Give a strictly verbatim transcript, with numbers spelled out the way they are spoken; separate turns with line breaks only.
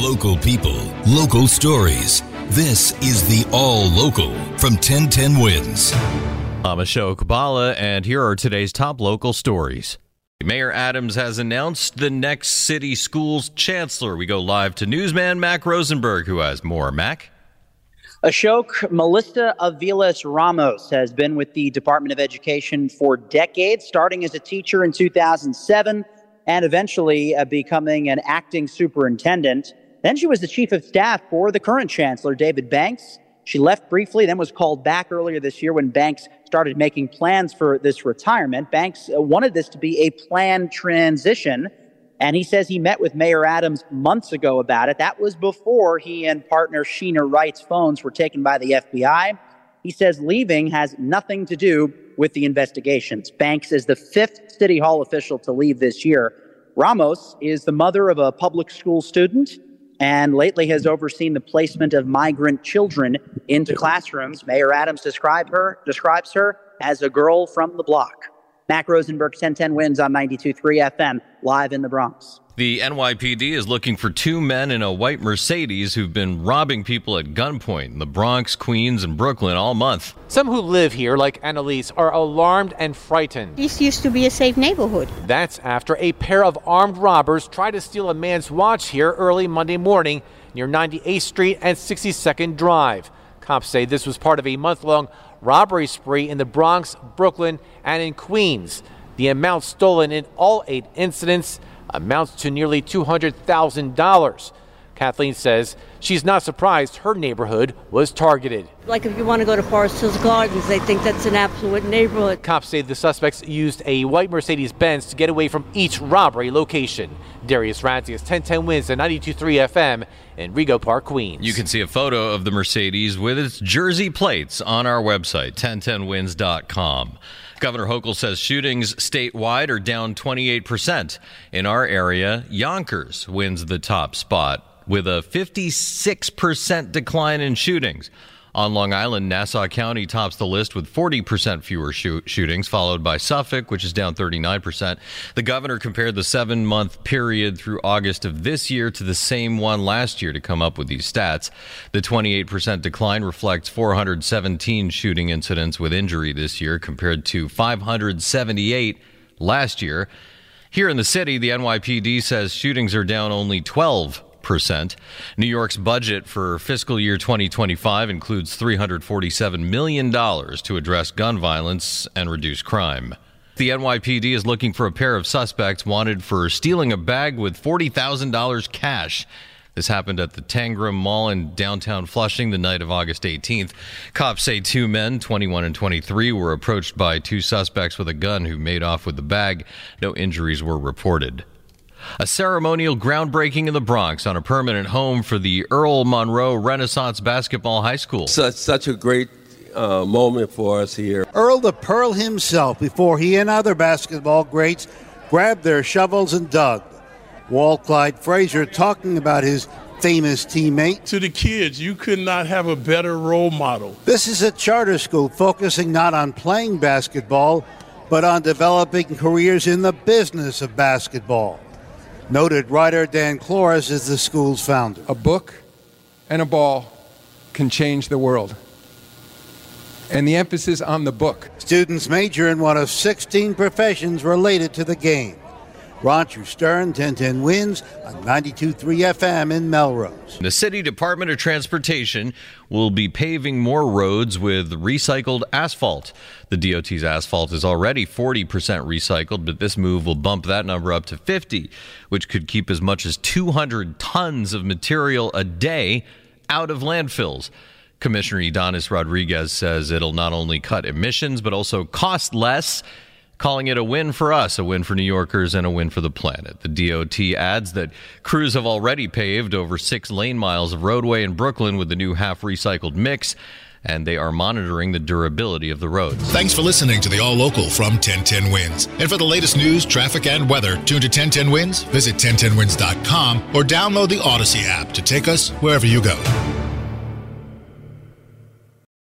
Local people, local stories. This is the All Local from ten ten Wins.
I'm Ashok Bala, and here are today's top local stories. Mayor Adams has announced the next city schools chancellor. We go live to newsman Mac Rosenberg, who has more. Mac?
Ashok, Melissa Aviles Ramos has been with the Department of Education for decades, starting as a teacher in two thousand seven and eventually uh, becoming an acting superintendent. Then she was the chief of staff for the current chancellor, David Banks. She left briefly, then was called back earlier this year when Banks started making plans for this retirement. Banks wanted this to be a planned transition, and he says he met with Mayor Adams months ago about it. That was before he and partner Sheena Wright's phones were taken by the F B I. He says leaving has nothing to do with the investigations. Banks is the fifth City Hall official to leave this year. Ramos is the mother of a public school student and lately has overseen the placement of migrant children into classrooms. Mayor Adams described her, describes her as a girl from the block. Mac Rosenberg, ten ten Wins on ninety-two point three F M, live in the Bronx.
The N Y P D is looking for two men in a white Mercedes who've been robbing people at gunpoint in the Bronx, Queens, and Brooklyn all month.
Some who live here, like Annalise, are alarmed and frightened.
This used to be a safe neighborhood.
That's after a pair of armed robbers tried to steal a man's watch here early Monday morning near ninety-eighth Street and sixty-second Drive. Cops say this was part of a month-long robbery spree in the Bronx, Brooklyn, and in Queens. The amount stolen in all eight incidents amounts to nearly two hundred thousand dollars. Kathleen says she's not surprised her neighborhood was targeted.
Like if you want to go to Forest Hills Gardens, they think that's an affluent neighborhood.
Cops say the suspects used a white Mercedes-Benz to get away from each robbery location. Darius Radzius, ten ten Wins at ninety-two point three F M in Rego Park, Queens.
You can see a photo of the Mercedes with its jersey plates on our website, ten ten wins dot com. Governor Hochul says shootings statewide are down twenty-eight percent. In our area, Yonkers wins the top spot with a fifty-six percent decline in shootings. On Long Island, Nassau County tops the list with forty percent fewer shoot- shootings, followed by Suffolk, which is down thirty-nine percent. The governor compared the seven-month period through August of this year to the same one last year to come up with these stats. The twenty-eight percent decline reflects four hundred seventeen shooting incidents with injury this year compared to five hundred seventy-eight last year. Here in the city, the N Y P D says shootings are down only twelve percent. New York's budget for fiscal year twenty twenty-five includes three hundred forty-seven million dollars to address gun violence and reduce crime. The N Y P D is looking for a pair of suspects wanted for stealing a bag with forty thousand dollars cash. This happened at the Tangram Mall in downtown Flushing the night of August eighteenth. Cops say two men, twenty-one and twenty-three, were approached by two suspects with a gun who made off with the bag. No injuries were reported. A ceremonial groundbreaking in the Bronx on a permanent home for the Earl Monroe Renaissance Basketball High School.
Such, such a great uh, moment for us here.
Earl the Pearl himself, before he and other basketball greats grabbed their shovels and dug. Walt Clyde Frazier talking about his famous teammate.
To the kids, you could not have a better role model.
This is a charter school focusing not on playing basketball, but on developing careers in the business of basketball. Noted writer Dan Clores is the school's founder.
A book and a ball can change the world. And the emphasis on the book.
Students major in one of sixteen professions related to the game. Roger Stern, ten ten Wins on ninety-two point three F M in Melrose.
The City Department of Transportation will be paving more roads with recycled asphalt. The D O T's asphalt is already forty percent recycled, but this move will bump that number up to fifty, which could keep as much as two hundred tons of material a day out of landfills. Commissioner Idanis Rodriguez says it'll not only cut emissions, but also cost less, calling it a win for us, a win for New Yorkers, and a win for the planet. The D O T adds that crews have already paved over six lane miles of roadway in Brooklyn with the new half-recycled mix, and they are monitoring the durability of the roads.
Thanks for listening to the All Local from ten ten Wins. And for the latest news, traffic, and weather, tune to ten ten Wins, visit ten ten wins dot com, or download the Odyssey app to take us wherever you go.